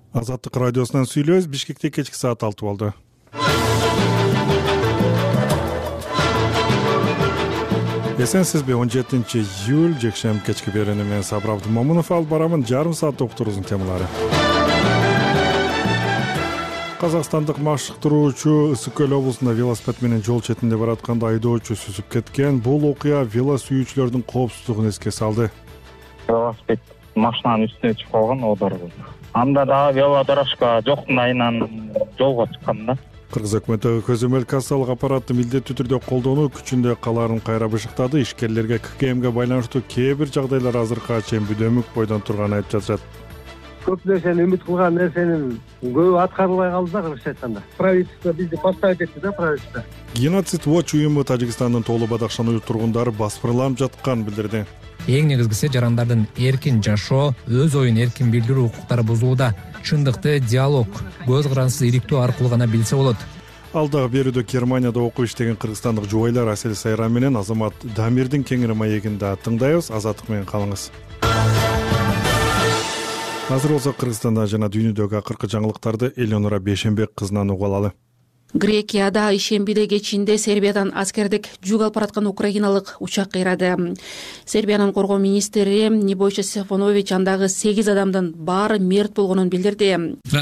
Азаттык радиосунан сүйлөбүз. Бишкекте кечки саат 6 болду. Эсенсизби? 17-июль жекшемби кечки берүүнү мен Сабыр Абдымомунов алып барамын. Жарым саат уктуруубуздун темалары. Казакстандык машыктыруучу Ысык Көл облусунда велосипед менен жол четинде баратканда айдоочу сүзүп кеткен. Бул окуя велосүйүүчүлөрдүн коопсуздугун эске салды. Велосипед машинанын үстүнө чыгып калган оодарбыз. Анда дагы велодорожка жоктун айынан жолго чыккан да. Кыргыз өкмөтү көзөмөл кассалык аппаратты милдеттүү түрдө колдонуу күчүндө калаарын кайра бышыктады. Ишкерлерге ККМге байланыштуу кээ бир жагдайлар азыркыга чейин бүдөмүк бойдон турганын айтып жатышат. Көп нерсени үмүт кылган нерсенин көбү аткарылбай калды да, кыргызча айтканда. Правительство бизди поставить этти да, правительство. Геноцид Watch уюму Тажикстандын Тоолу Бадакшан уюттургундары баспырланып жатканын билдирди. Эң негизгиси жарандардын эркин жашоо, өз оюн эркин билдирүү укуктары бузулууда. Чындыкты диалог, көз карансыз иликтөө аркылуу гана билсе болот. Алдагы берүүдө Германияда окуп иштеген кыргызстандык жубайлар Асель Сайран менен Азамат Дамирдин кеңири маегин да тыңдайбыз. Азаттык менен калыңыз. Азыр болсо Кыргызстанда жана дүйнөдөгү акыркы жаңылыктарды Элеонора Бейшенбек кызынан угуп алалы. Грекияда ишембиде кечинде Сербиядан аскердик жүк алып бараткан украиналык учак кыйрады. Сербиянын коргоо министри Небойша Стефанович андагы 8 адамдын баары мерт болгонун билдирди.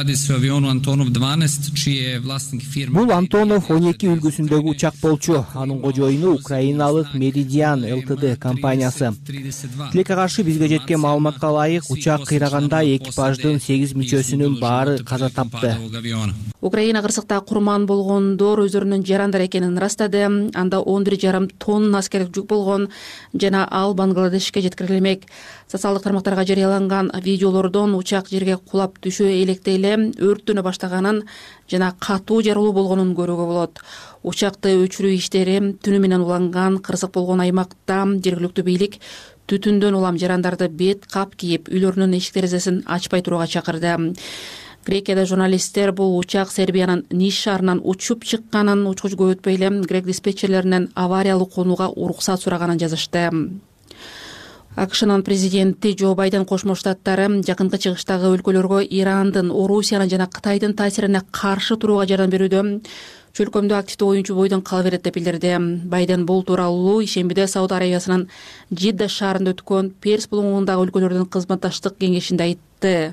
Бул Антонов 12 үлгүсүндөгү учак болчу. Анын кожоюну украиналык Meridian Ltd компаниясы. Тилекке каршы бизге жеткен маалыматка ылайык, учак кыйраганда экипаждын 8 мүчөсүнүн баары каза тапты. Украина кырсыкта курман болгондор өздөрүнүн жарандар экенин ырастады. Анда 11,5 тонна аскердик жүк болгон жана ал Бангладешке жеткирилмек. Социалдык тармактарга жарыяланган видеолордон учак жерге кулап түшө электе эле өрттөнө баштаганын жана катуу жарылуу болгонун көрүүгө болот. Учакты өчүрүү иштери түнү менен уланган кырсык болгон аймакта жергиликтүү бийлик түтүндөн улам жарандарды бет кап кийип, үйлөрүнүн эшик терезесин ачпай турууга чакырды. Грекияда журналисттер бул учак Сербиянын Ниш шаарынан учуп чыкканын учкуч көп өтпөй эле грек диспетчерлеринен авариялык конууга уруксат сураганын жазышты. АКШнын президенти Джо Байден Кошмо Штаттары жакынкы чыгыштагы өлкөлөргө Ирандын, Орусиянын жана Кытайдын таасирине каршы турууга жардам берүүдө чөлкөмдө активдүү оюнчу бойдон кала берет деп билдирди. Байден бул тууралуу ишембиде Сауд Арабиясынын Жидда шаарында өткөн Перс булуңундагы өлкөлөрдүн кызматташтык кеңешинде айтты.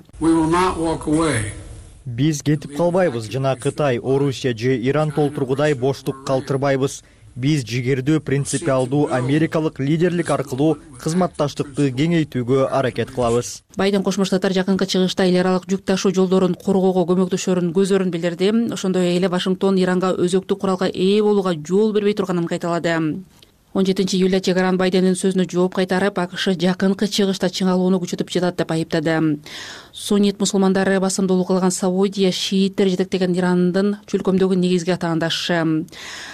Биз кетип калбайбыз жана Кытай, Орусия же Иран толтургудай боштук калтырбайбыз. Биз жигердүү, принципиалдуу америкалык лидерлик аркылуу кызматташтыкты кеңейтүүгө аракет кылабыз. Байден Кошмо Штаттар жакынкы чыгышта эл аралык жүк ташуу жолдорун коргоого көмөктөшөрүн көзөрүн билдирди. Ошондой эле Вашингтон Иранга өзөктүк куралга ээ болууга жол бербей турганын кайталады. 17-июлда чек аран Байдендин сөзүнө жооп кайтарып, АКШ жакынкы чыгышта чыңалууну күчөтүп жатат деп айыптады. Суннит мусулмандары басымдуулук кылган Саудия шииттер жетектеген Ирандын чөлкөмдөгү негизги атаандашы.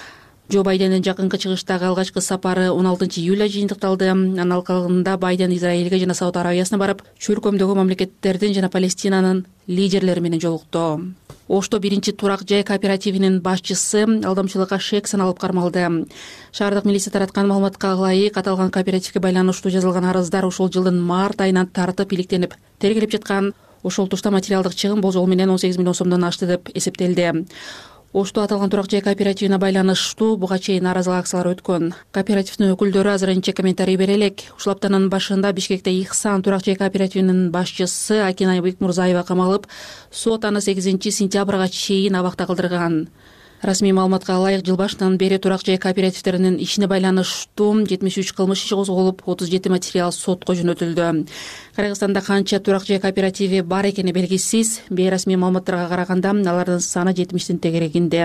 Джо Байдендин жакынкы чыгыштагы алгачкы сапары 16-июлда жыйынтыкталды. Анын алкагында Байден Израилге жана Сауд Арабиясына барып, чөлкөмдөгү мамлекеттердин жана Палестинанын лидерлери менен жолукту. Ошто биринчи турак жай кооперативинин башчысы алдамчылыкка шек саналып кармалды. Шаардык милиция тараткан маалыматка ылайык, аталган кооперативге байланыштуу жазылган арыздар ушул жылдын март айынан тартып иликтенип тергелип жаткан. Ошол тушта материалдык чыгым болжол менен 18 миллион сомдон ашты деп эсептелди. Ошто аталган турак жай кооперативине байланыштуу буга чейин нааразылык акциялары өткөн. Кооперативдин өкүлдөрү азырынча комментарий бере элек. Ушул аптанын башында Бишкекте Ихсан турак жай кооперативинин башчысы Акина Бекмурзаева камалып, сот аны 8-сентябрга чейин абакта кылдырган. Расмий маалыматка ылайык, жыл башынан бери турак жай кооперативтеринин ишине байланыштуу 73 кылмыш иши козголуп, 37 материал сотко жөнөтүлдү. Кыргызстанда канча турак жай кооперативи бар экени белгисиз. Бейрасмий маалыматтарга караганда алардын саны 70тин тегерегинде.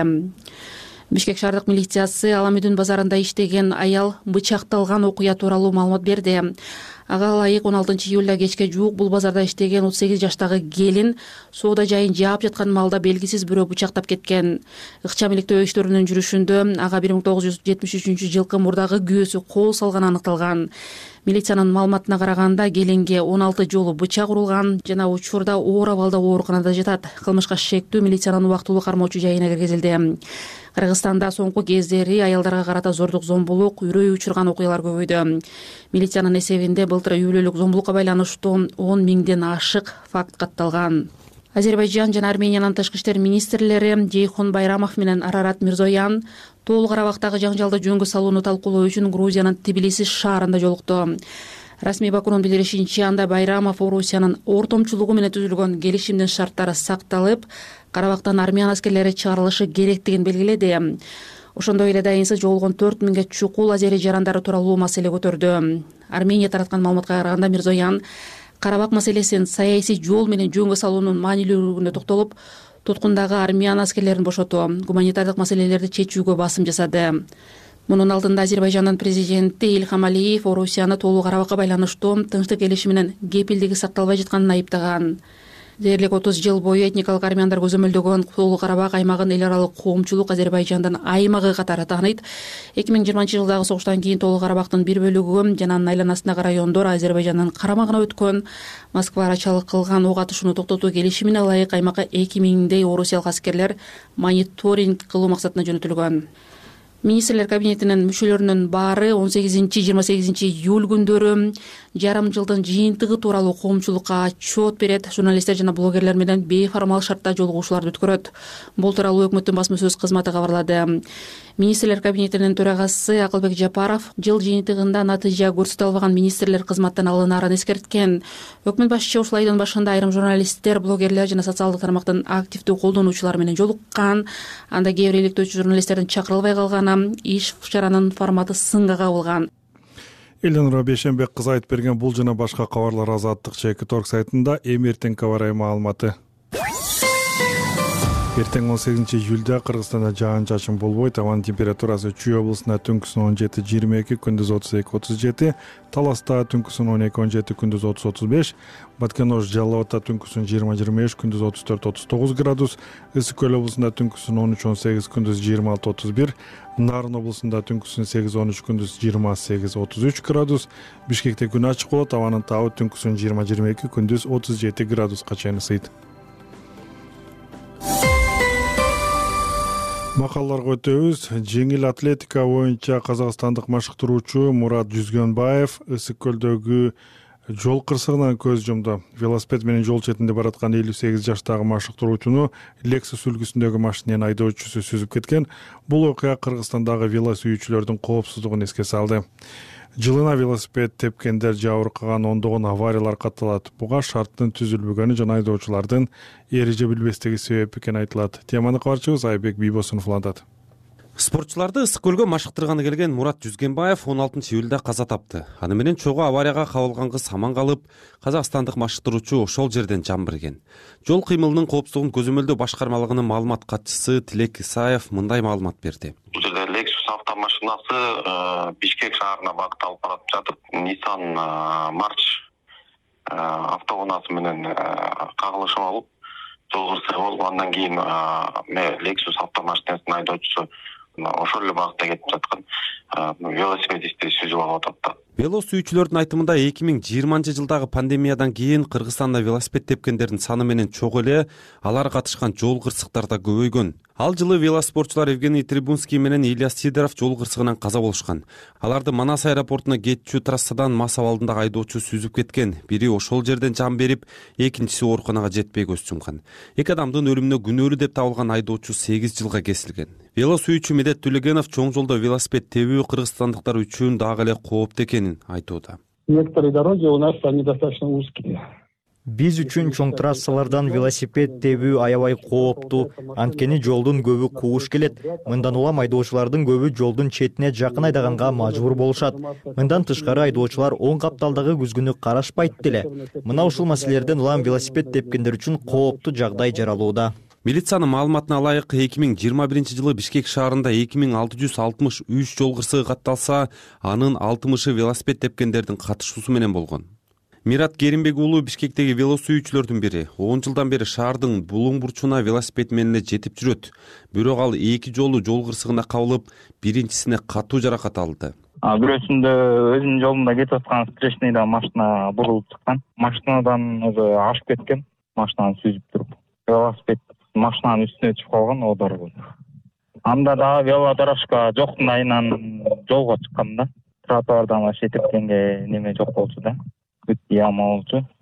Бишкек шаардык милициясы Аламүдүн базарында иштеген аял бычакталган окуя тууралуу маалымат берди. Ага ылайык 16-июлда кечке жуук бул базарда иштеген 38 жаштагы келин соода жайын жаап жаткан маалда белгисиз бирөө бычактап кеткен. Ыкчам иликтөө иштеринин жүрүшүндө ага 1973-жылкы мурдагы күйөөсү кол салганы аныкталган. Милициянын маалыматына караганда келинге 16 жолу бычак урулган жана учурда оор абалда ооруканада жатат. Кылмышка шектүү милициянын убактылуу кармоочу жайына киргизилди. Кыргызстанда соңку кездери аялдарга карата зордук, зомбулук, үрөй учурган окуялар көбөйдү. Милициянын эсебинде былтыр үйлүүлүк, зомбулукка байланыштуу 10 миңден ашык факт катталган. Азербайжан жана Армениянын тышкы иштер министрлери Жейхон Байрамов менен Арарат Мирзоян Тоолуу Карабактагы жаңжалды жөнгө салууну талкуулоо үчүн Грузиянын Тбилиси шаарында жолукту. Расмий Бакунун билдиришинче, анда Байрамов Орусиянын ортомчулугу менен түзүлгөн келишимдин шарттары сакталып, Карабактан армян аскерлери чыгарылышы керектигин белгиледи. Ошондой эле дайынсыз жоголгон 4000 чукул азери жарандары тууралуу маселе көтөрдү. Армения тараткан маалыматка караганда Мирзоян Карабак маселесин саясий жол менен жөнгө салуунун маанилүүлүгүнө токтолуп, туткундагы армян аскерлерин бошотуу, гуманитардык маселелерди чечүүгө басым жасады. Мунун алдында Азербайжандын президенти Ильхам Алиев Орусияны Тоолуу Карабакка байланыштуу тынчтык келишиминин кепилдиги сакталбай жатканын айыптаган. Дээрлик 30 жыл бою этникалык армяндар көзөмөлдөгөн Тоолуу Карабак аймагын эл аралык коомчулук Азербайжандын аймагы катары тааныйт. 2020 жылдагы согуштан кийин Тоолуу Карабактын бир бөлүгү жана анын айланасындагы райондор Азербайжандын карамагына өткөн. Москва арачалык кылган ок атышууну токтотуу келишимине ылайык аймакка 2000дей орусиялык аскерлер мониторинг кылуу максатында жөнөтүлгөн. Министрлер кабинетинин мүчөлөрүнүн баары 18-28 июль күндөрү жарым жылдын жыйынтыгы тууралуу коомчулукка отчет берет, журналисттер жана блогерлер менен бейформал шартта жолугушууларды өткөрөт. Бул тууралуу өкмөттүн басма сөз кызматы кабарлады. Министрлер кабинетинин төрагасы Акылбек Жапаров жыл жыйынтыгында натыйжа көрсөтө албаган министрлер кызматтан алынаарын эскерткен. Өкмөт башчысы ушул айдын башында айрым журналисттер, блогерлер жана социалдык тармактын активдүү колдонуучулары менен жолуккан. Анда кээ бир иликтөөчү журналисттердин чакырылбай калганы, иш чаранын форматы сынга кабылган. Эленора Бейшенбек кызы айтып берген бул жана башка кабарлар Азаттык ЧК сайтында эртең кабар маалыматы. Эртең 18 июлда Кыргызстанда жаан-чачын болбойт. Абанын температурасы Чүй облусунда түнкүсүн 17-22, күндүз 32-37, Таласта түнкүсүн 12-17, күндүз 30-35, Баткен-Ош Жалал Абадта түнкүсүн 20-25, күндүз 34-39 градус, Ысык Көл облусунда түнкүсүн 13-18, күндүз 26-31, Нарын облусунда түнкүсүн 8-13, күндүз 28-33 градус, Бишкекте күн ачык болот, абанын табы түнкүсүн 20-22, күндүз 37 градуска чейин ысыйт. Макалларга өтөбүз. Жеңил атлетика боюнча казакстандык машыктыруучу Мурат Жүзгөнбаев Ысык Көлдөгү жол кырсыгынан көз жумду. Велосипед менен жол четинде бараткан 58 жаштагы машыктыруучуну Lexus үлгүсүндөгү машинанын айдоочусу сүзүп кеткен. Бул окуя Кыргызстандагы велосүйүүчүлөрдүн коопсуздугун эске салды. Жылына велосипед тепкендер жабыркаган ондогон авариялар катталат. Буга шарттын түзүлбөгөнү жана айдоочулардын эреже билбестиги себеп экени айтылат. Теманы кабарчыбыз Айбек Бийбосунов улантат. Спортчуларды Ысык Көлгө машыктырганы келген Мурат Жүзгөнбаев 16 июлда каза тапты. Аны менен чогуу аварияга кабылган кыз аман калып, казакстандык машыктыруучу ошол жерден жан берген. Жол кыймылынын коопсуздугун көзөмөлдөө башкармалыгынын маалымат катчысы Тилек Исаев мындай маалымат берди. Бул жерде Lexus автомашинасы Бишкек шаарына багыт алып барып жатып, Nissan March автоунаасы менен кагылышып алып, жол кырсыгы болуп, андан кийин Lexus автомашинасынын айдоочусу ошол эле багытта кетип жаткан велосипедистти сүзүп алып атат. Велосүйүүчүлөрдүн айтымында 2020 жылдагы пандемиядан кийин Кыргызстанда велосипед тепкендердин саны менен чогуу эле алар катышкан жол кырсыктарда көбөйгөн. Ал жылы велоспортчулар Евгений Трибунский менен Ильяс Сидоров жол кырсыгынан каза болушкан. Аларды Манас аэропортуна кетчү трассадан мас абалындагы айдоочу сүзүп кеткен. Бири ошол жерден жан берип, экинчиси ооруканага жетпей көз жумган. Эки адамдын өлүмүнө күнөөлүү деп табылган айдоочу 8 жылга кесилген. Велосүйүүчү Медет Төлөгенов чоң жолдо велосипед тебүү кыргызстандыктар үчүн дагы эле кооптуу экенин айтууда. Некоторые дороги у нас они достаточно узкие. Биз үчүн чоң трассалардан велосипед тебүү аябай кооптуу. Анткени жолдун көбү кууш келет. Мындан улам айдоочулардын көбү жолдун четине жакын айдаганга мажбур болушат. Мындан тышкары айдоочулар оң капталдагы күзгүнү карашпайт деле. Мына ушул маселелерден улам велосипед тепкендер үчүн кооптуу жагдай жаралууда. Милициянын маалыматына ылайык 2021 жылы Бишкек шаарында 2663 жол кырсыгы катталса, анын 60-ы велосипед тепкендердин катышуусу менен болгон. Мират Керимбек уулу Бишкектеги велосүйүүчүлөрдүн бири. 10 жылдан бери шаардын булуң бурчуна велосипед менен жетип жүрөт. Бирок ал 2 жолу жол кырсыгына кабылып, биринчисине катуу жаракат алды. Бирөөсүндө өзүнүн жолунда кетип аткан встречныйда машина бурулуп чыккан. Машинадан өзү ашып кеткен, машинаны сүзүп туруп. Велосипед машинанын үстүнө түшүп калган, оодарып. Анда да велодорожка жоктун айынан жолго чыккан да. Тротуардан вообще тепкенге неме жок болчу да. Яма болчу.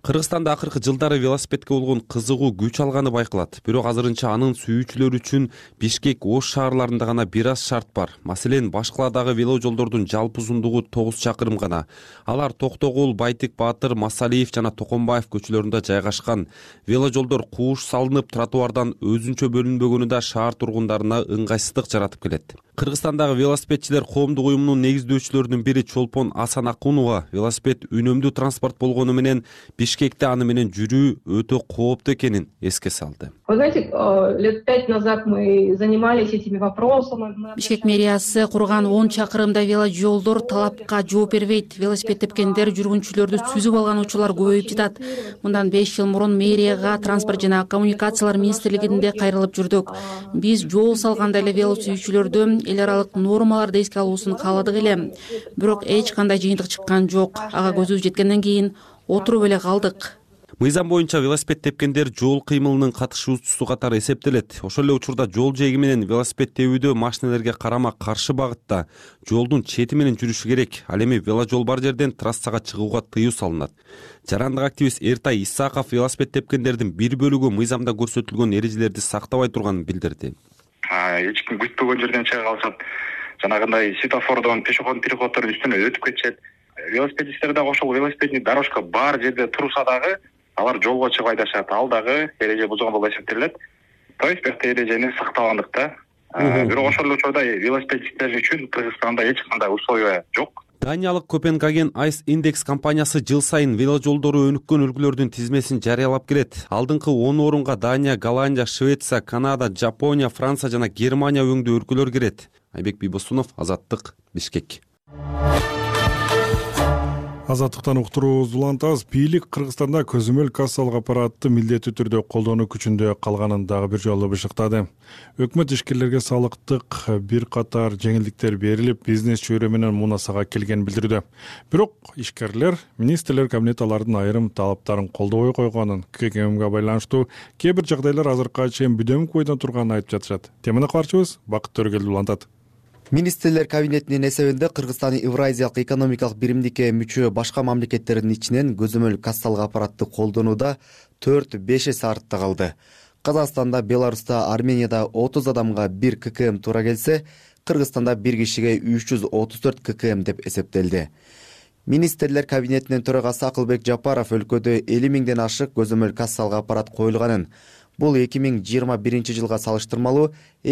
Кыргызстанда акыркы жылдары велосипедке болгон кызыгуу күч алганы байкалат. Бирок азырынча анын сүйүүчүлөрү үчүн Бишкек, Ош шаарларында гана бир аз шарт бар. Маселен, баш каладагы вело жолдордун жалпы узундугу 9 чакырым гана. Алар Токтогул, Байтик Баатыр, Масалиев жана Токомбаев көчөлөрүндө жайгашкан. Вело жолдор кууш салынып, тротуардан өзүнчө бөлүнбөгөнү да шаар тургундарына ыңгайсыздык жаратып келет. Кыргызстандагы велосипедчилер коомдук уюмунун негиздөөчүлөрүнүн бири Чолпон Асанакунова велосипед үнөмдүү транспорт болгону менен Бишкекте аны менен жүрүү өтө кооптуу экенин эске салды. Вы знаете, лет 5 назад мы занимались этими вопросами. Бишкек мэриясы курган 10 чакырымда вело жолдор талапка жооп бербейт. Велосипед тепкендер жүргүнчүлөрдү сүзүп алган учурлар көбөйүп жатат. Мындан 5 жыл мурун мэрияга транспорт жана коммуникациялар министрлигинде кайрылып жүрдүк. Биз жол салганда эле вело сүйүүчүлөрдү эл аралык нормаларды эске алуусун кааладык эле. Бирок эч кандай жыйынтык чыккан жок. Ага көзүбүз жеткенден кийин отуруп эле калдык. Мыйзам боюнча велосипед тепкендер жол кыймылынын катышуучусу катары эсептелет. Ошол эле учурда жол жээги менен велосипед тебүүдө машинелерге карама каршы багытта жолдун чети менен жүрүшү керек. Ал эми вело жол бар жерден трассага чыгууга тыюу салынат. Жарандык активист Эртай Исаков велосипед тепкендердин бир бөлүгү мыйзамда көрсөтүлгөн эрежелерди сактабай турганын билдирди. Эч ким күтпөгөн жерден чыга калышат. Жанагындай светофордон пешеходный переходдордун үстүнө өтүп кетишет. Велосипедисттер дагы ошол велосипедный дорожка бар жерде турса дагы алар жолго чыгып айдашат. Ал дагы эреже бузган болуп эсептелет. То есть бирте эрежени сактабандыкта. Бирок ошол эле учурда велосипедисттер үчүн Кыргызстанда эч кандай условия жок. Даниялык Копенгаген Ice Index компаниясы жыл сайын вело жолдору өнүккөн өлкөлөрдүн тизмесин жарыялап келет. Алдыңкы 10 орунга Дания, Голландия, Швеция, Канада, Жапония, Франция жана Германия өңдүү өлкөлөр кирет. Айбек Бийбосунов, Азаттык, Бишкек. Азаттыктан уктуруубузду улантабыз. Бийлик Кыргызстанда көзөмөл кассалык аппаратты милдеттүү түрдө колдонуу күчүндө калганын дагы бир жолу бышыктады. Өкмөт ишкерлерге салыктык бир катар жеңилдиктер берилип, бизнес чөйрө менен мунасага келгенин билдирди. Бирок ишкерлер министрлер кабинети алардын айрым талаптарын колдобой койгонун, ККМга байланыштуу кээ бир жагдайлар азыркыга чейин бүдөмүк бойдон турганын айтып жатышат. Теманы кабарчыбыз Бакыт Төрөгелди улантат. Министрлер кабинетинин эсебинде Кыргызстан Евразиялык экономикалык биримдикке мүчө башка мамлекеттердин ичинен көзөмөл кассалык аппаратты колдонууда 4-5 эсе артта калды. Казакстанда, Беларуста, Арменияда 30 адамга 1 ККМ туура келсе, Кыргызстанда 1 кишиге 334 ККМ деп эсептелди. Министрлер кабинетинин төрагасы Акылбек Жапаров өлкөдө 50 миңден ашык көзөмөл кассалык аппарат коюлганын, бул 2021 жылга салыштырмалуу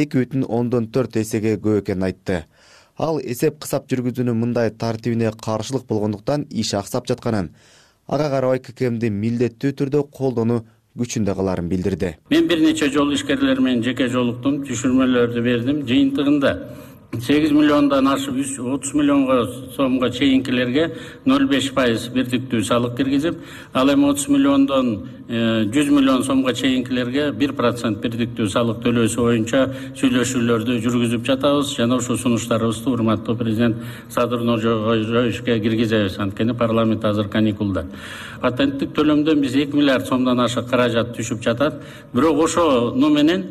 2,4 эсеге көп экенин айтты. Ал эсеп кысап жүргүзүүнүн мындай тартибине каршылык болгондуктан иш аксап жатканын, ага карабай ККМди милдеттүү түрдө колдонуу күчүндө каларын билдирди. Мен бир нече жол ишкерлери менен жеке жолуктум, түшүрмөлөрдү бердим. Жыйынтыгында 8 миллиондан ашып 30 миллионго сомго чейинкилерге 0,5% бирдиктүү салык киргизип, ал эми 30 миллиондон 100 миллион сомго чейинкилерге 1% бирдиктүү салык төлөөсү боюнча сүйлөшүүлөрдү жүргүзүп жатабыз. Жана ушул сунуштарыбызды урматтуу президент Садыр Нуржоюшке киргизебиз. Анткени парламент азыр каникулда. Патенттик төлөмдөн биз 2 миллиард сомдон ашык каражат түшүп жатат. Бирок ошону менен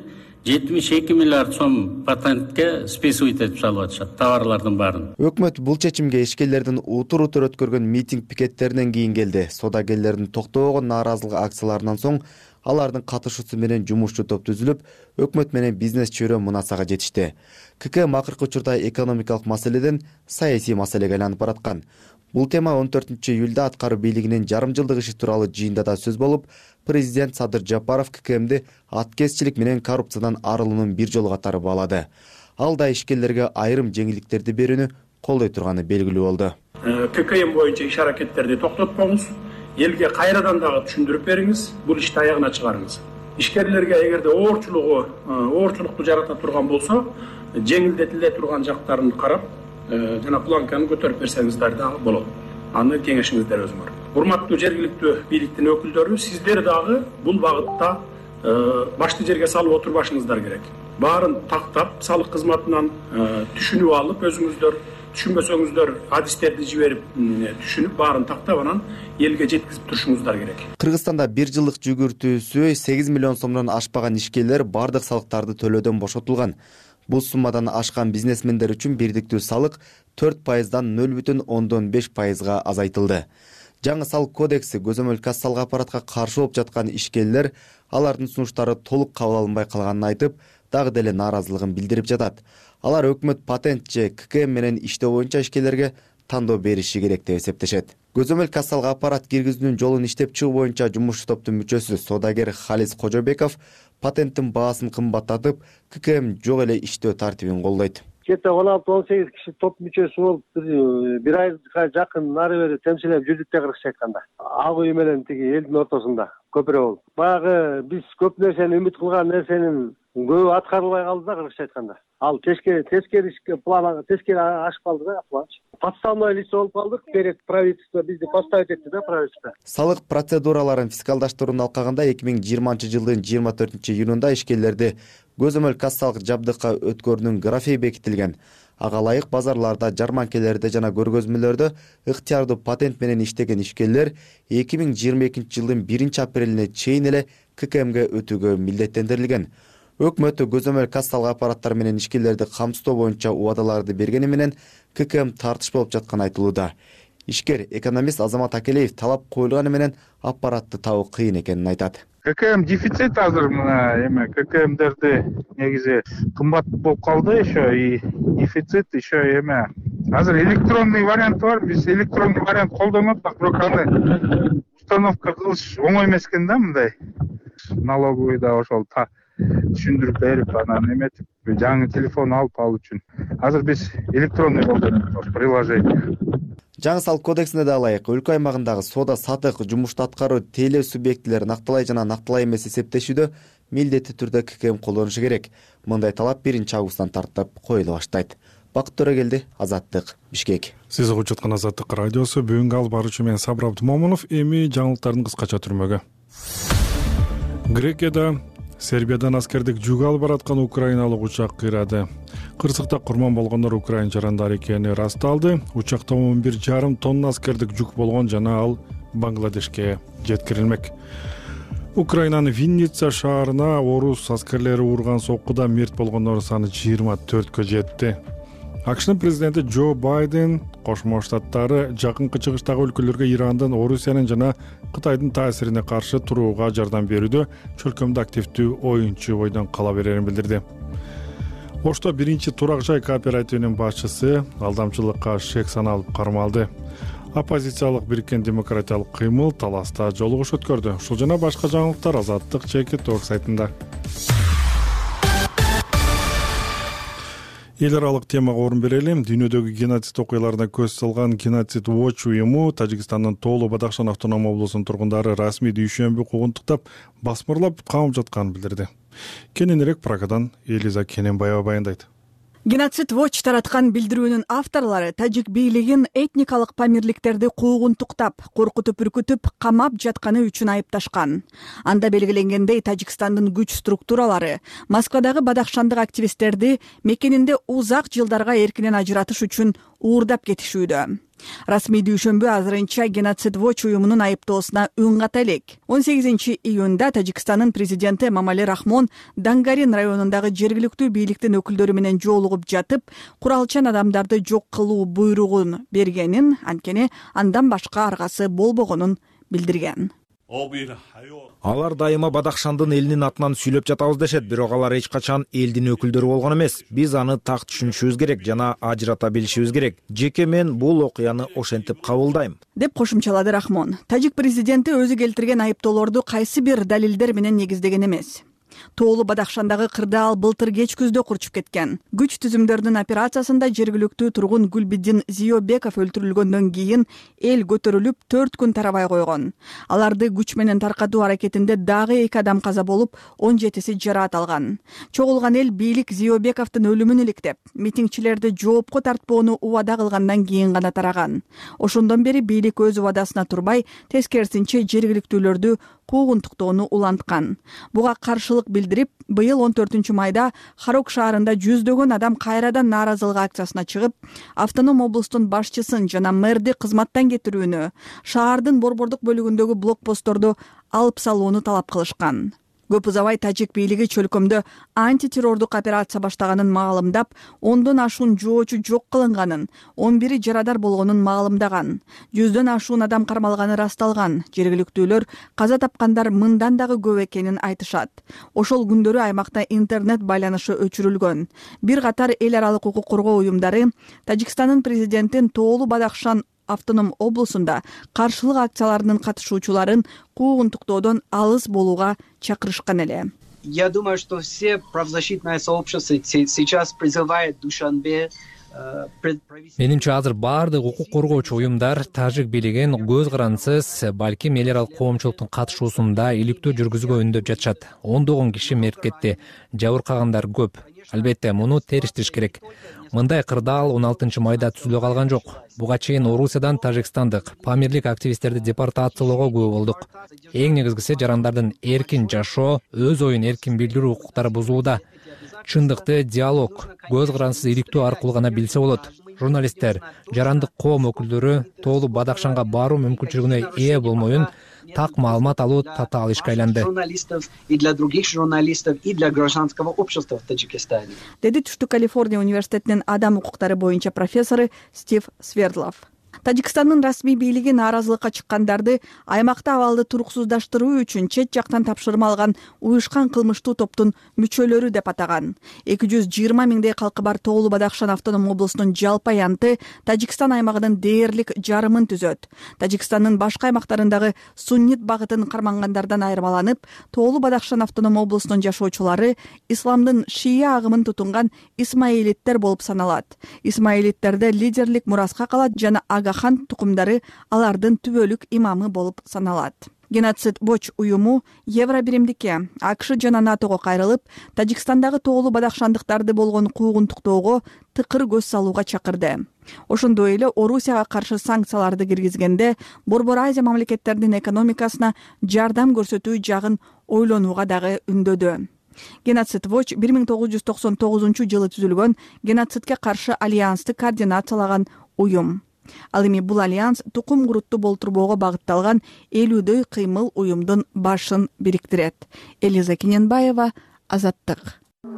72 миллиард сом патентке списывать этип салып атышат товарлардын баарын. Өкмөт бул чечимге ишкерлердин утур-утур өткөргөн митинг пикеттеринен кийин келди. Содагерлердин токтобогон нааразылык акцияларынан соң алардын катышуусу менен жумушчу топ түзүлүп, өкмөт менен бизнес чөйрө мунасага жетишти. ККМ акыркы учурда экономикалык маселеден саясий маселеге айланып бараткан. Бул тема 14-июлда аткаруу бийлигинин жарым жылдык иши тууралуу жыйында да сөз болуп, президент Садыр Жапаров ККМди аткезчилик менен коррупциядан арылуунун бир жолу катары баалады. Ал да ишкерлерге айрым жеңилдиктерди берүүнү колдой турганы белгилүү болду. ККМ боюнча иш аракеттерди токтотпоңуз, элге кайрадан дагы түшүндүрүп бериңиз, бул ишти аягына чыгарыңыз. Ишкерлерге эгерде оорчулукту жарата турган болсо, жеңилдетиле турган жактарын карап, жана планканы көтөрүп берсеңиздер дагы болот. Аны кеңешиңиздер өзүңөр. Урматтуу жергиликтүү бийликтин өкүлдөрү, сиздер дагы бул багытта башты жерге салып отурбашыңыздар керек. Баарын тактап, салык кызматынан түшүнүп алып, өзүңүздөр түшүнбөсөңүздөр адистерди жиберип, түшүнүп, баарын тактап, анан элге жеткизип турушуңуздар керек. Кыргызстанда бир жылдык жүгүртүүсү 8 миллион сомдон ашпаган ишкерлер бардык салыктарды төлөөдөн бошотулган. Бул суммадан ашкан бизнесмендер үчүн бирдиктүү салык 4%дан 0,5%га азайтылды. жаңы салык кодекси көзөмөл кассалык аппаратка каршы болуп жаткан ишкерлер алардын сунуштары толук кабыл алынбай калганын айтып, дагы деле нааразылыгын билдирип жатат. Алар өкмөт патент же ККМ менен иштөө боюнча ишкерлерге тандоо бериши керек деп эсептешет. Көзөмөл кассалык аппарат киргизүүнүн жолун иштеп чыгуу боюнча жумушчу топтун мүчөсү соодагер Халис Кожобеков патенттин баасын кымбаттатып, ККМ жок эле иштөө тартибин колдойт. Кете 16-18 киши топ мүчөсү болуп бир айга жакын нары бери темсилеп жүрдүк да кыргызча айтканда. Ак үй менен тиги элдин ортосунда көпүрө болуп. Баягы биз көп нерсени үмүт кылган нерсенин көбү аткарылбай калды да кыргызча айтканда. Ал тескери план тескери ашып калды да план. Подставной лицо болуп калдык. Керек правительство бизди поставить этти да правительство. Салык процедураларын фискалдаштырууну алкаганда 2020-жылдын 24-июнунда ишкерлерди көзөмөл кассалык жабдыкка өткөрүүнүн графиги бекитилген. Ага ылайык базарларда, жарманкелерде жана көргөзмөлөрдө ыктыярдуу патент менен иштеген ишкерлер 2022-жылдын 1-апрелине чейин эле ККМге өтүүгө милдеттендирилген. Өкмөт көзөмөл кассалык аппараттар менен ишкерлерди камсыздоо боюнча убадаларды бергени менен ККМ тартыш болуп жатканы айтылууда. Ишкер экономист Азамат Акелеев талап коюлганы менен аппаратты табуу кыйын экенин айтат. ККМ дефицит азыр мына ККМдерди негизи кымбат болуп калды еще и дефицит еще азыр электронный вариант бар. Биз электронный вариант колдонот, бирок аны установка кылыш оңой эмес экен да мындай. Налоговыйда ошол түшүндүрүп берип анан эметип жаңы телефон алып алуу үчүн. Азыр биз электронный колдонот приложение. Жаңы салык кодексине да ылайык өлкө аймагындагы соода сатык жумушту аткаруу тейлөө субъектилерин накталай жана накталай эмес эсептешүүдө милдеттүү түрдө ККМ колдонушу керек. Мындай талап 1-августтан тартып коюла баштайт. Бакыт Төрөгелди, Азаттык, Бишкек. Сиз угуп жаткан Азаттык радиосу. Бүгүнкү алып баруучу мен Сабыр Абдымомунов. Эми жаңылыктардын кыскача түрмөгү. Грекияда Сербиядан аскердик жүк алып бараткан украиналык учак кыйрады. Кырсыкта курман болгондор украин жарандары экени ырасталды. Учакта 11,5 тонна аскердик жүк болгон жана ал Бангладешке жеткирилмек. Украинанын Винница шаарына орус аскерлери урган соккуда мерт болгондор саны 24кө жетти. АКШнын президенти Джо Байден Кошмо Штаттары жакынкы чыгыштагы өлкөлөргө Ирандын, Орусиянын жана Кытайдын таасирине каршы турууга жардам берүүдө чөлкөмдө активдүү оюнчу бойдон кала берерин билдирди. Ошто 1-чи турак жай кооперативинин башчысы алдамчылыкка шек саналып кармалды. Оппозициялык Бириккен демократиялык кыймыл таласта жолугуш өткөрдү. Ушул жана башка жаңылыктар Азаттык /Tok сайтында. Эл аралык темага орун берели. Дүйнөдөгү геноцид окуяларына көз салган Genocide Watch уюму Тажикстандын Тоолу Бадахшан автоном облусунун тургундары расмий дүйшөмбү куугунтуктап басмырлап камап жатканын билдирди. Кененирээк Прагадан Элиза Кененбаева баяндайт. Genocide Watch тараткан билдирүүнүн авторлору тажик бийлигин этникалык памирликтерди куугунтуктап, коркутуп-үркүтүп, камап жатканы үчүн айыпташкан. Анда белгиленгендей, Тажикстандын күч структуралары Москвадагы бадахшандык активисттерди мекенинде узак жылдарга эркинен ажыратыш үчүн уурдап кетишүүдө. Расмий дүйшөмбү азырынча Genocide Watch уюмунун айыптоосуна үн ката элек. 18-июнда Тажикстандын президенти Эмомали Рахмон Дангарин районундагы жергиликтүү бийликтин өкүлдөрү менен жолугуп жатып, куралчан адамдарды жок кылуу буйругун бергенин, анткени андан башка аргасы болбогонун билдирген. Алар дайыма Бадахшандын элинин атынан сүйлөп жатабыз дешет, бирок алар эч качан элдин өкүлдөрү болгон эмес. Биз аны так түшүнүшүбүз керек жана ажырата билишибиз керек. Жеке мен бул окуяны ошентип кабылдайм, деп кошумчалады Рахмон. Тажик президенти өзү келтирген айыптоолорду кайсы бир далилдер менен негиздеген эмес. Тоолу Бадахшандагы кырды ал былтыр кеч күздө курчуп кеткен. Күч түзүмдөрдүн операциясында жергиликтүү тургун Гүлбиддин Зиёбеков өлтүрүлгөндөн кийин эл көтөрүлүп 4 күн тарабай койгон. Аларды күч менен таркатуу аракетинде дагы 2 адам каза болуп, 17си жараат алган. Чогулган эл бийлик Зиёбековдун өлүмүн иликтеп, митингчилерди жоопко тартпоону убада кылгандан кийин гана тараган. Ошондон бери бийлик өз убадасына турбай, тескерисинче жергиликтүүлөрдү куугунтуктоону уланткан. Буга каршылык билдирип, быйыл 14-майда Харок шаарында жүздөгөн адам кайрадан нааразылык акциясына чыгып, автоном облустун башчысын жана мэрди кызматтан кетирүүнү, шаардын борбордук бөлүгүндөгү блокпостторду алып салууну талап кылышкан. Көп узабай тажик бийлиги чөлкөмдө антитеррордук операция баштаганын маалымдап, 10дон ашуун жоочу жок кылынганын, 11 жарадар болгонун маалымдаган. 100дөн ашуун адам кармалганы расталган. Жергиликтүүлөр каза тапкандар мындан дагы көп экенин айтышат. Ошол күндөрү аймакта интернет байланышы өчүрүлгөн. Бир катар эл аралык укук коргоо уюмдары Тажикстандын президентин Тоолу Бадахшан автоном облусунда каршылык акцияларынын катышуучуларын куугунтуктоодон алыс болууга чакырышкан эле. Я думаю, что все правозащитное сообщество сейчас призывает Душанбе. Менимче азыр баардык укук коргоочу уюмдар тажик бийлигин көз карансыз, балким эл аралык коомчулуктун катышуусунда иликтөө жүргүзүүгө үндөп жатышат. 10 киши мерт кетти, жабыркагандар көп. Албетте, муну териштириш керек. Мындай кырдаал 16 майда түзүлө калган жок. Буга чейин Орусиядан тажикстандык памирлик активисттерди депортациялоого күбө болдук. Эң негизгиси жарандардын эркин жашоо, өз оюн эркин билдирүү укуктары бузулууда. Чындыкты диалог, көз карансыз иликтөө аркылуу гана билсе болот. Журналисттер, жарандык коом өкүлдөрү Тоолу Бадахшанга баруу мүмкүнчүлүгүнө ээ болмоюн так маалымат алуу татаал ишке айланды. Журналистов и для других журналистов и для гражданского общества в Таджикистане. Деди Түштүк Калифорния университетинин адам укуктары боюнча профессору Стив Свердлов. Тажикстандын расмий бийлиги нааразылыкка чыккандарды аймакта абалды туруксуздаштыруу үчүн чет жактан тапшырма алган уюшкан кылмыштуу топтун мүчөлөрү деп атаган. 220 миңдей калкы бар Тоолу Бадахшан автоном облусунун жалпы аянты Тажикстан аймагынын дээрлик жарымын түзөт. Тажикстандын башка аймактарындагы суннит багытын кармангандардан айырмаланып, Тоолу Бадахшан автоном облусунун жашоочулары исламдын шия агымын тутунган исмаилиттер болуп саналат. Исмаилиттерде лидерлик мураска калат жана Агахан тукумдары алардын түбөлүк имамы болуп саналат. Геноцид Watch уюму Евробиримдикке, АКШ жана НАТОго кайрылып, Тажикстандагы Тоолу Бадахшандыктарды болгон куугунтуктоого тыкыр көз салууга чакырды. Ошондой эле Орусияга каршы санкцияларды киргизгенде Борбор Азия мамлекеттеринин экономикасына жардам көрсөтүү жагын ойлонууга дагы үндөдү. Геноцид Watch 1999 жылы түзүлгөн геноцидке каршы альянсты координациялаган уюм. Ал эми бул альянс тукум курутту болтурбоого багытталган 50дөй кыймыл уюмдун башын бириктирет. Элиза Кененбаева, Азаттык.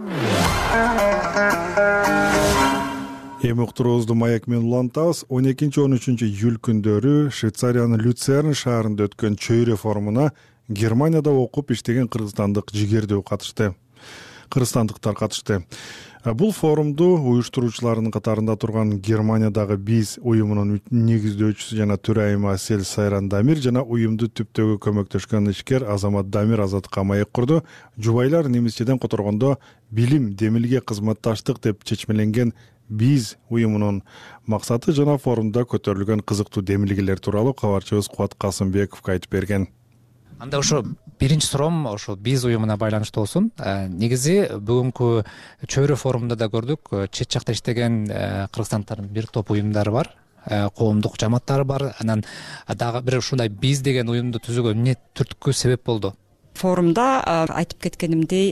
Эми уктуруубузду Маяк менен улантабыз. 12-13 июль күндөрү Швейцариянын Люцерн шаарында өткөн чөйрө форумуна Германияда окуп иштеген кыргызстандык жигердүү катышты. Кыргызстандыктар катышты. Бул форумду уюштуруучулардын катарында турган Германиядагы БИЗ уюмунун негиздөөчүсү жана төрайымы Асел Сайран Дамир жана уюмду түптөөгө көмөктөшкөн ишкер Азамат Дамир Азаттыкка маек курду. Жубайлар немисчеден которгондо билим демилге кызматташтык деп чечмеленген БИЗ уюмунун максаты жана форумда көтөрүлгөн кызыктуу демилгелер тууралуу кабарчыбыз Кубат Касымбековго айтып берген. Анда ошо биринчи суроом ошо БИЗ уюмуна байланыштуу болсун. Негизи бүгүнкү чөйрө форумунда да көрдүк, чет жакта иштеген кыргызстандыктардын бир топ уюмдары бар, коомдук жамааттары бар. Анан дагы бир ушундай БИЗ деген уюмду түзүүгө эмне түрткү себеп болду? Форумда айтып кеткенимдей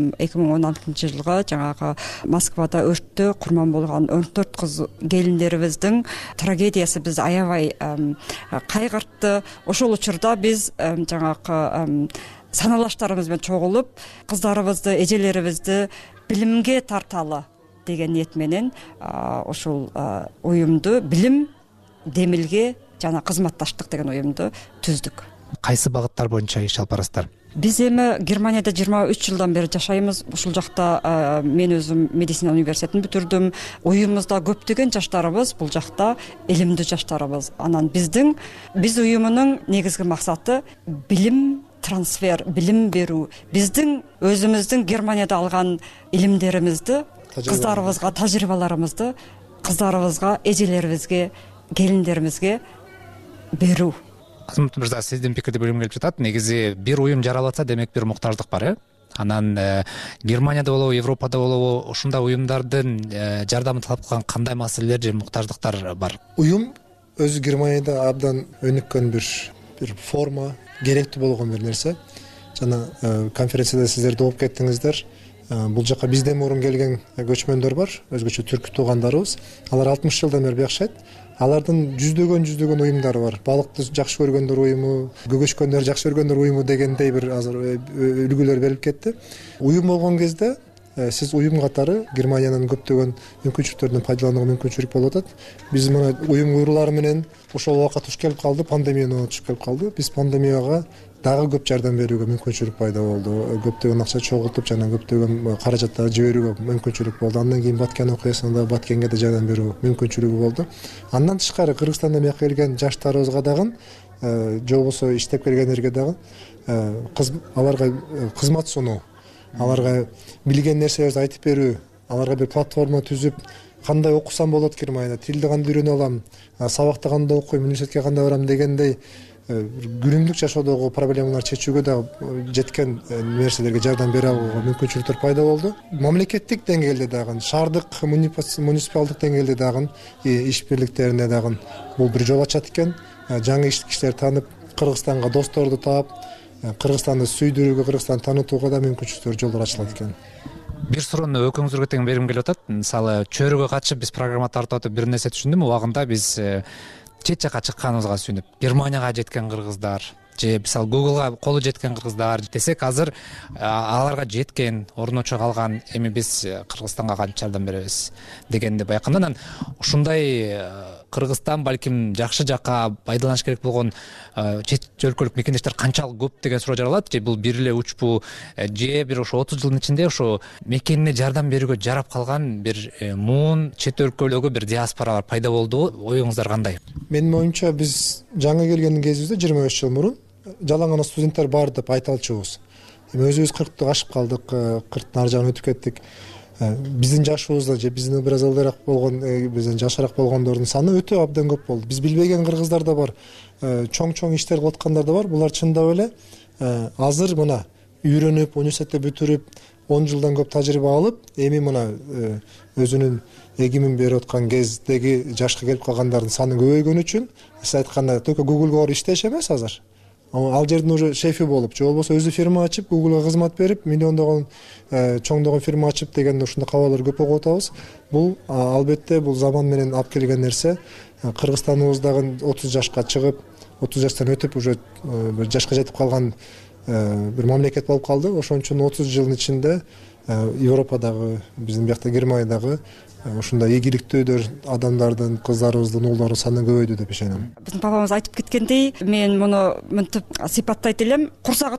2016 жылгы жаңагы Москвада өрттө курман болгон 14 кыз келиндерибиздин трагедиясы биз аябай кайгыртты. Ошол учурда биз жаңагы саналаштарыбыз менен чогулуп, кыздарыбызды, эжелерибизди билимге тарталы деген ниет менен ошол уюмду билим, демилге жана кызматташтык деген уюмду түздүк. Кайсы багыттар боюнча иш алып барасыздар? Биз эми Германияда 23 жылдан бери жашайбыз. Ушул жакта мен өзүм медицина университетин бүтүрдүм. Уюмубузда көптөгөн жаштарыбыз бул жакта илимдүү жаштарыбыз. Анан биз уюмунун негизги максаты билим трансфер, билим берүү. Биздин өзүмүздүн Германияда алган илимдеримизди кыздарыбызга, тажрыйбаларыбызды кыздарыбызга, эжелерибизге, келиндеримизге берүү. Азамат мырза, сиздин пикирди бөлүм келип жатат. Негизи бир уюм жаралатса, демек бир муктаждык бар, Анан Германияда болобу, Европада болобу, ушундай уюмдардын жардамын талап кылган кандай маселелер же муктаждыктар бар? Уюм өзү Германияда абдан өнүккөн бир форма, керектүү болгон бир нерсе. Жана конференцияда сиздер болуп кеттиңиздер. Бул жака бизден мурун келген көчмөндөр бар, өзгөчө түрк туугандарыбыз. Алар 60 жылдан бери жашайт. алардын жүздөгөн уюмдары бар. Балыкты жакшы көргөндөр уюму, көгөшкөндөрдү жакшы көргөндөр уюму дегендей бир азыр үлгүлөр берилип кетти. Уюм болгон кезде сиз уюм катары Германиянын көптөгөн мүмкүнчүлүктөрүнөн пайдаланууга мүмкүнчүлүк болуп атат. Биз мына уюм куруулары менен ошол убакка туш келип калды, пандемияга туш келип калды. Биз пандемияга дагы көп жардам берүүгө мүмкүнчүлүк пайда болду. Көптөгөн акча чогултуп жана көптөгөн каражаттарды жиберүүгө мүмкүнчүлүк болду. Андан кийин Баткен окуясында Баткенге да жардам берүү мүмкүнчүлүгү болду. Андан тышкары Кыргызстандан бияка келген жаштарыбызга дагы же болбосо иштеп келгендерге дагы аларга кызмат сунуу, аларга билген нерселерди айтып берүү, аларга бир платформа түзүп, кандай окусам болот Германияда, тилди кандай үйрөнө алам, сабакты кандай окуйм, университетке кандай барам дегендей күнүмдүк жашоодогу проблемаларды чечүүгө дагы жеткен нерселерге жардам бере алууга мүмкүнчүлүктөр пайда болду. Мамлекеттик деңгээлде дагы, шаардык, муниципалдык деңгээлде дагы иш бирликтерине дагы бул бир жол ачат экен. Жаңы кишилерди таанып, Кыргызстанга досторду таап, Кыргызстанды сүйдүрүүгө, Кыргызстанды таанытууга да мүмкүнчүлүктөр, жолдор ачылат экен. Бир суроону экөөңүзгө тең бергим келип атат. Мисалы, чөйрөгө катышып биз программа тартып атып бир нерсе түшүндүм. Убагында биз чет жакка чыкканыбызга сүйүнүп, Германияга жеткен кыргыздар же мисалы Googleга колу жеткен кыргыздар десек, азыр аларга жеткен, орночо калган, эми биз Кыргызстанга кантип жардам беребиз дегенди байкадым. Анан ушундай Кыргызстан балким жакшы жакка пайдаланыш керек болгон чет өлкөлүк мекендештер канчалык көп деген суроо жаралат. Же бул бир эле учпу, же бир ошо 30 жылдын ичинде ошо мекенине жардам берүүгө жарап калган бир муун чет өлкөлөгө бир диаспоралар пайда болду. Оюңуздар кандай? Менин оюмча, биз жаңы келген кезибизде 25 жыл мурун жалаң гана студенттер бар деп айта алчубуз. Эми өзүбүз 40-ты ашып калдык, 40-тын ары жагына өтүп кеттик. Биздин жашыбызда же биздин бир аз ылдыраак болгон, бизден жашыраак болгондордун саны өтө абдан көп болду. Биз билбеген кыргыздар да бар, чоң иштер кылып аткандар да бар. Булар чындап эле азыр мына үйрөнүп, университетти бүтүрүп, 10 жылдан көп тажрыйба алып, эми мына өзүнүн эгимин берип аткан кездеги жашка келип калгандардын саны көбөйгөн үчүн, сиз айткандай, только Google'га барып иштеш эмес азыр. Ал жердин уже шефи болуп, же болбосо өзү фирма ачып, Google'га кызмат берип, миллиондогон, чоңдогон фирма ачып дегенде ушундай кабарлар көп угуп атабыз. Бул албетте бул заман менен алып келген нерсе. Кыргызстаныбыздагы 30 жашка чыгып, 30 жаштан өтүп уже бир жашка жетип калган бир мамлекет болуп калды. Ошон үчүн 30 жылдын ичинде Европадагы, биздин биякта Германиядагы ушундай ийгиликтүү адамдардын, кыздарыбыздын, уулдардын саны көбөйдү деп ишенем. Биздин папамыз айтып кеткендей, мен муну мынтип сыйпаттайт элем. Курсагы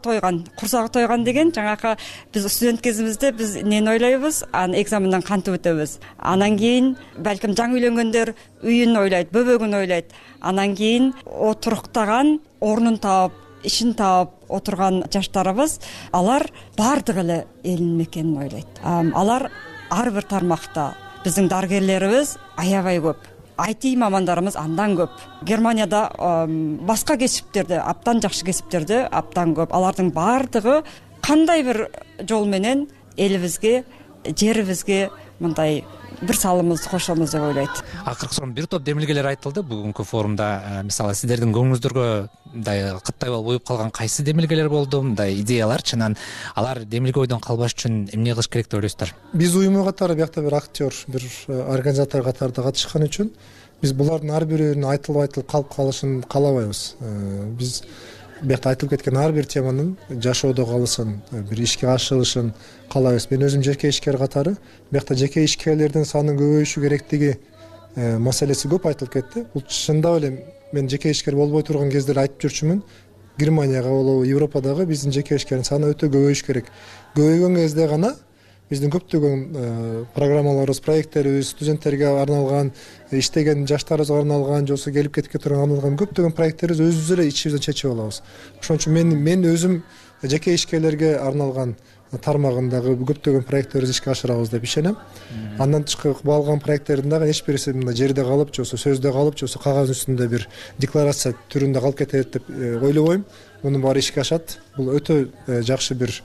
тойгон деген жанагы биз студент кезибизде биз эмнени ойлойбуз, анан экзаменден кантип өтөбүз. Анан кийин балким жаңы үйлөнгөндөр үйүн ойлойт, бөбөгүн ойлойт. Анан кийин отуруктаган, орнун таап, ишин таап отурган жаштарыбыз, алар баардыгы эле элин мекенин ойлойт. Алар ар бир тармакта биздин дарыгерлерибиз аябай көп. IT мамандарыбыз андан көп. Германияда башка кесиптерде, абдан жакшы кесиптерде абдан көп. Алардын баардыгы кандай бир жол менен элибизге, жерибизге мындай бир салымыбызды кошобуз деп ойлойт. Акыркы суроо, бир топ демилгелер айтылды бүгүнкү форумда. Мисалы, сиздердин көңүлүңүздөргө мындай кыттай болуп уюп калган кайсы демилгелер болду, мындай идеяларчы? Анан алар демилге ойдон калбаш үчүн эмне кылыш керек деп ойлойсуздар? Биз уюму катары биякта бир актер, бир организатор катарында катышкан үчүн биз булардын ар биринин айтылып калып калышын каалабайбыз. Биз биякта айтылып кеткен ар бир теманын жашоодо калышын, бир ишке ашырылышын каалайбыз. Мен өзүм жеке ишкер катары биякта жеке ишкерлердин саны көбөйүшү керектиги маселеси көп айтылып кетти. Бул чындап эле мен жеке ишкер болбой турган кезде айтып жүрчүмүн. Германияга болобу, Европадагы биздин жеке ишкердин саны өтө көбөйүш керек. Көбөйгөн кезде гана биздин көптөгөн программаларыбыз, проекттерибиз, студенттерге арналган, иштеген жаштарыбызга арналган, жосо келип кетип турган арналган көптөгөн проекттерибиз өзүбүз эле ичибизден чечип алабыз. Ошон үчүн мен өзүм жеке ишкерлерге арналган тармагындагы көптөгөн проекттерибизди ишке ашырабыз деп ишенем. Андан тышкары алган проекттердин дагы эч бириси мындай жерде калып, жосо сөздө калып, жосо кагаз үстүндө бир декларация түрүндө калып кетет деп ойлобойм. Мунун баары ишке ашат. Бул өтө жакшы бир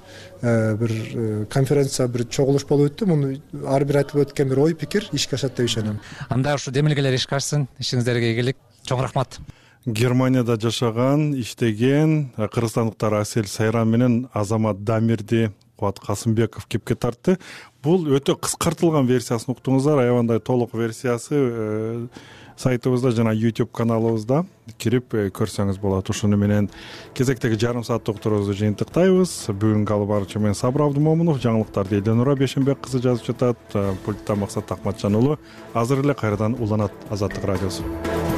конференция, бир чогулуш болуп өттү. Муну ар бир айтып өткөн бир ой, пикир ишке ашат деп ишенем. Анда ушу демилгелер ишке ашсын. Ишиңиздерге ийгилик. Чоң рахмат. Германияда жашаган, иштеген кыргызстандыктар Асель Сайран менен Азамат Дамирди Кубат Касымбеков кепке тартты. Бул өтө кыскартылган версиясын уктуңуздар. Аябандай толук версиясы сайтыбызда жана YouTube каналыбызда кирип көрсөңүз болот. Ушуну менен кезектеги жарым сааттык уктуруубузду жыйынтыктайбыз. Бүгүнкү алып баруучу мен Сабыр Абдымомунов, жаңылыктарды Элденура Бешенбек кызы жазып жатат. Пультта Максат Акматжан уулу. Азыр эле кайрадан уланат Азаттык радиосу.